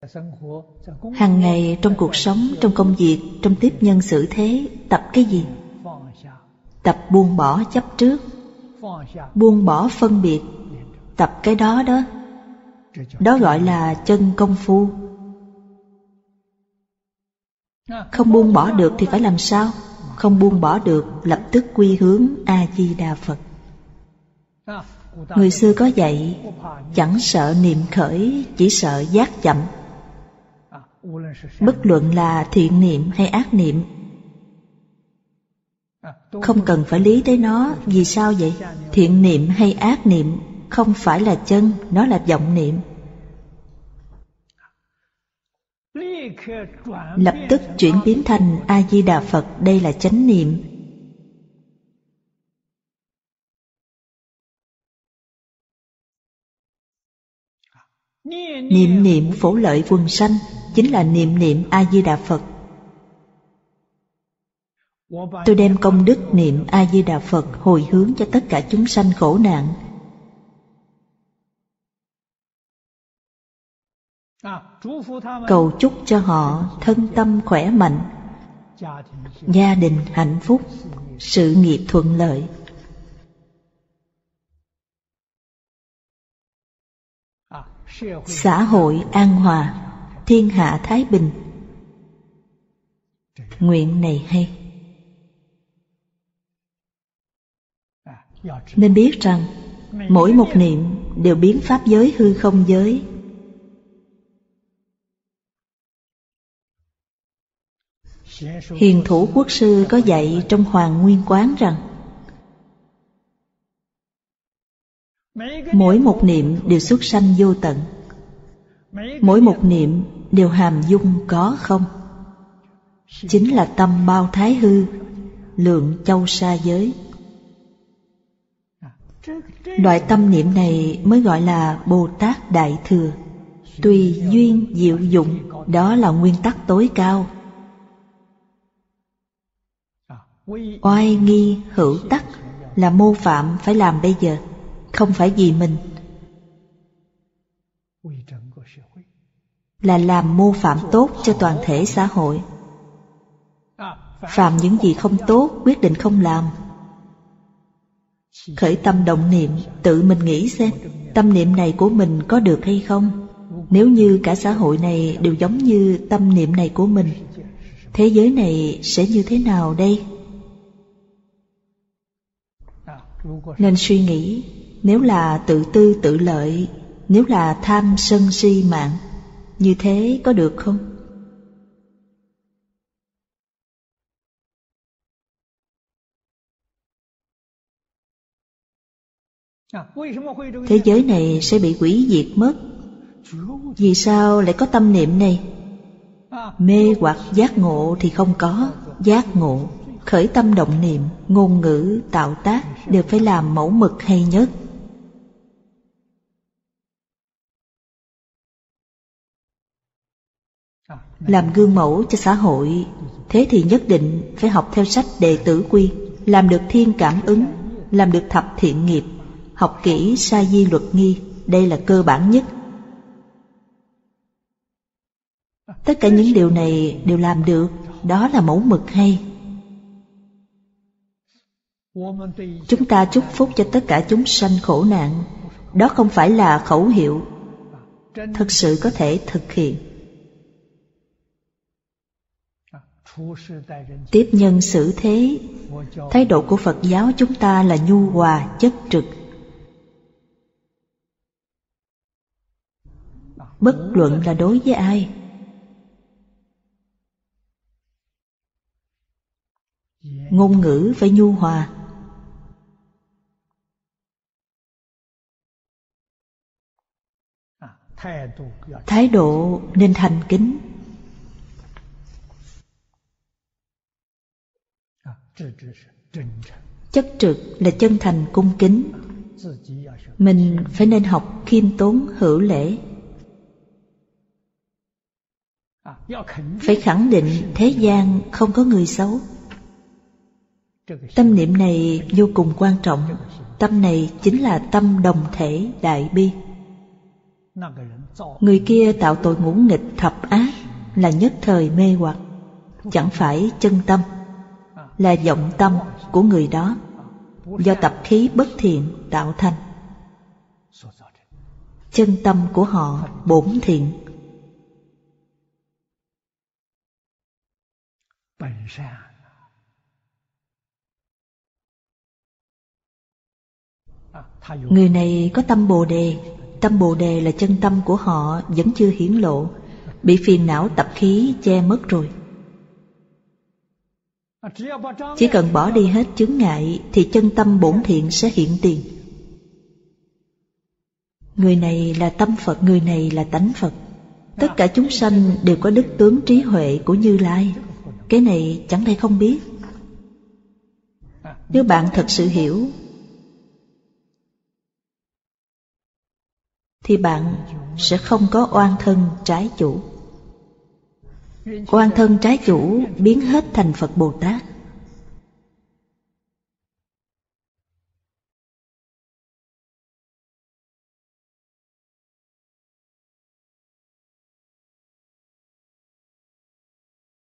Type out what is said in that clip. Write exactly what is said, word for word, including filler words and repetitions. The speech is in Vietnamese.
Hàng ngày trong cuộc sống, trong công việc, trong tiếp nhân xử thế, tập cái gì? Tập buông bỏ chấp trước, buông bỏ phân biệt. Tập cái đó đó, đó gọi là chân công phu. Không buông bỏ được thì phải làm sao? Không buông bỏ được, lập tức quy hướng A-di-đà Phật. Người xưa có dạy, chẳng sợ niệm khởi, chỉ sợ giác chậm. Bất luận là thiện niệm hay ác niệm, không cần phải lý tới nó. Vì sao vậy? Thiện niệm hay ác niệm không phải là chân, nó là vọng niệm. Lập tức chuyển biến thành A-di-đà Phật, đây là chánh niệm. Niệm niệm phổ lợi quần sanh chính là niệm niệm A-di-đà Phật. Tôi đem công đức niệm A-di-đà Phật hồi hướng cho tất cả chúng sanh khổ nạn. Cầu chúc cho họ thân tâm khỏe mạnh, gia đình hạnh phúc, sự nghiệp thuận lợi. Xã hội an hòa, thiên hạ thái bình. Nguyện này hay. Nên biết rằng mỗi một niệm đều biến pháp giới hư không giới. Hiền thủ quốc sư có dạy trong Hoàng Nguyên Quán rằng mỗi một niệm đều xuất sanh vô tận, mỗi một niệm đều hàm dung có không. Chính là tâm bao thái hư, lượng châu sa giới. Loại tâm niệm này mới gọi là Bồ Tát Đại Thừa. Tùy duyên diệu dụng, đó là nguyên tắc tối cao. Oai nghi hữu tắc là mô phạm phải làm bây giờ, không phải vì mình, là làm mô phạm tốt cho toàn thể xã hội. Phạm những gì không tốt, quyết định không làm. Khởi tâm động niệm, tự mình nghĩ xem, tâm niệm này của mình có được hay không? Nếu như cả xã hội này đều giống như tâm niệm này của mình, thế giới này sẽ như thế nào đây? Nên suy nghĩ, nếu là tự tư tự lợi, nếu là tham sân si mạng, như thế có được không? Thế giới này sẽ bị hủy diệt mất. Vì sao lại có tâm niệm này? Mê hoặc giác ngộ thì không có. Giác ngộ, khởi tâm động niệm, ngôn ngữ, tạo tác đều phải làm mẫu mực hay nhất. Làm gương mẫu cho xã hội, thế thì nhất định phải học theo sách Đệ Tử Quy, làm được thiên cảm ứng, làm được thập thiện nghiệp, học kỹ sa di luật nghi, đây là cơ bản nhất. Tất cả những điều này đều làm được, đó là mẫu mực hay. Chúng ta chúc phúc cho tất cả chúng sanh khổ nạn, đó không phải là khẩu hiệu, thực sự có thể thực hiện. Tiếp nhân xử thế, thái độ của Phật giáo chúng ta là nhu hòa chất trực. Bất luận là đối với ai, ngôn ngữ phải nhu hòa. Thái độ nên thành kính. Chất trực là chân thành cung kính. Mình phải nên học khiêm tốn hữu lễ. Phải khẳng định thế gian không có người xấu. Tâm niệm này vô cùng quan trọng. Tâm này chính là tâm đồng thể đại bi. Người kia tạo tội ngũ nghịch thập ác là nhất thời mê hoặc, chẳng phải chân tâm, là vọng tâm của người đó, do tập khí bất thiện tạo thành. Chân tâm của họ bổn thiện. Người này có tâm Bồ Đề. Tâm Bồ Đề là chân tâm của họ vẫn chưa hiển lộ, bị phiền não tập khí che mất rồi. Chỉ cần bỏ đi hết chướng ngại thì chân tâm bổn thiện sẽ hiện tiền. Người này là tâm Phật, người này là tánh Phật. Tất cả chúng sanh đều có đức tướng trí huệ của Như Lai. Cái này chẳng thể không biết. Nếu bạn thật sự hiểu thì bạn sẽ không có oan thân trái chủ. Oan thân trái chủ biến hết thành Phật Bồ Tát.